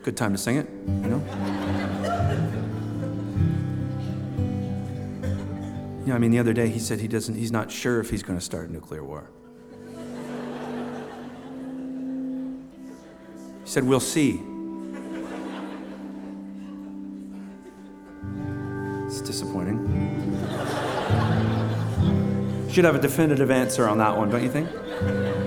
a good time to sing it, you know? I mean, the other day he said he's not sure if he's going to start a nuclear war. He said, we'll see. It's disappointing. Should have a definitive answer on that one, don't you think?